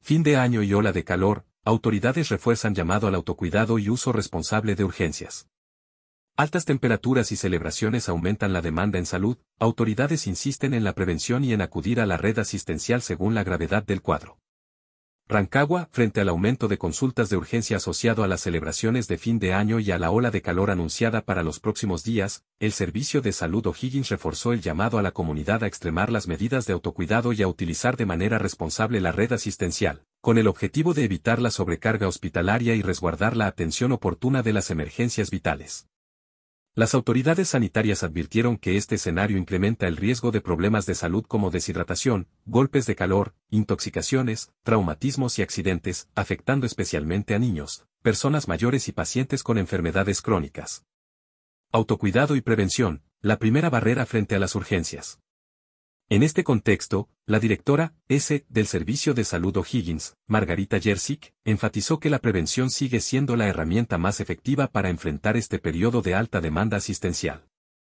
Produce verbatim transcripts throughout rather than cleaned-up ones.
Fin de año y ola de calor, autoridades refuerzan llamado al autocuidado y uso responsable de urgencias. Altas temperaturas y celebraciones aumentan la demanda en salud, autoridades insisten en la prevención y en acudir a la red asistencial según la gravedad del cuadro. Rancagua, frente al aumento de consultas de urgencia asociado a las celebraciones de fin de año y a la ola de calor anunciada para los próximos días, el Servicio de Salud O'Higgins reforzó el llamado a la comunidad a extremar las medidas de autocuidado y a utilizar de manera responsable la red asistencial, con el objetivo de evitar la sobrecarga hospitalaria y resguardar la atención oportuna de las emergencias vitales. Las autoridades sanitarias advirtieron que este escenario incrementa el riesgo de problemas de salud como deshidratación, golpes de calor, intoxicaciones, traumatismos y accidentes, afectando especialmente a niños, personas mayores y pacientes con enfermedades crónicas. Autocuidado y prevención, la primera barrera frente a las urgencias. En este contexto, la directora S. del Servicio de Salud O'Higgins, Margarita Jersic, enfatizó que la prevención sigue siendo la herramienta más efectiva para enfrentar este periodo de alta demanda asistencial.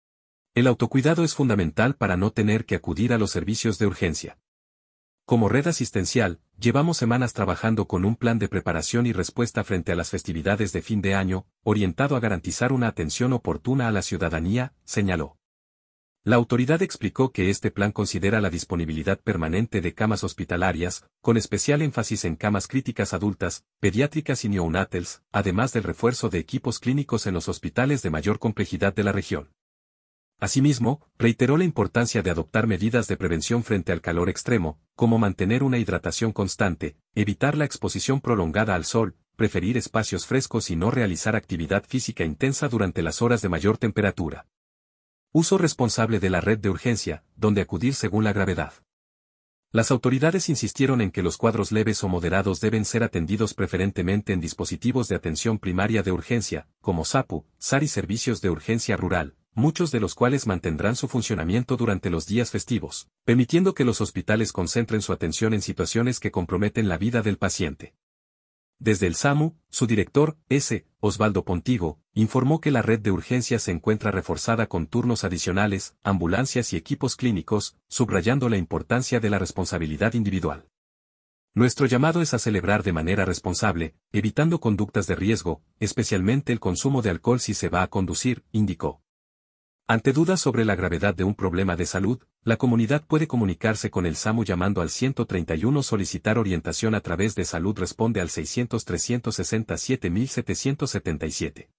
El autocuidado es fundamental para no tener que acudir a los servicios de urgencia. Como red asistencial, llevamos semanas trabajando con un plan de preparación y respuesta frente a las festividades de fin de año, orientado a garantizar una atención oportuna a la ciudadanía, señaló. La autoridad explicó que este plan considera la disponibilidad permanente de camas hospitalarias, con especial énfasis en camas críticas adultas, pediátricas y neonatals, además del refuerzo de equipos clínicos en los hospitales de mayor complejidad de la región. Asimismo, reiteró la importancia de adoptar medidas de prevención frente al calor extremo, como mantener una hidratación constante, evitar la exposición prolongada al sol, preferir espacios frescos y no realizar actividad física intensa durante las horas de mayor temperatura. Uso responsable de la red de urgencia, donde acudir según la gravedad. Las autoridades insistieron en que los cuadros leves o moderados deben ser atendidos preferentemente en dispositivos de atención primaria de urgencia, como SAPU, S A R y servicios de urgencia rural, muchos de los cuales mantendrán su funcionamiento durante los días festivos, permitiendo que los hospitales concentren su atención en situaciones que comprometen la vida del paciente. Desde el SAMU, su director, S. Osvaldo Pontigo, informó que la red de urgencias se encuentra reforzada con turnos adicionales, ambulancias y equipos clínicos, subrayando la importancia de la responsabilidad individual. Nuestro llamado es a celebrar de manera responsable, evitando conductas de riesgo, especialmente el consumo de alcohol si se va a conducir, indicó. Ante dudas sobre la gravedad de un problema de salud, la comunidad puede comunicarse con el SAMU llamando al ciento treinta y uno, solicitar orientación a través de Salud Responde al seiscientos trescientos sesenta y siete mil setecientos setenta y siete.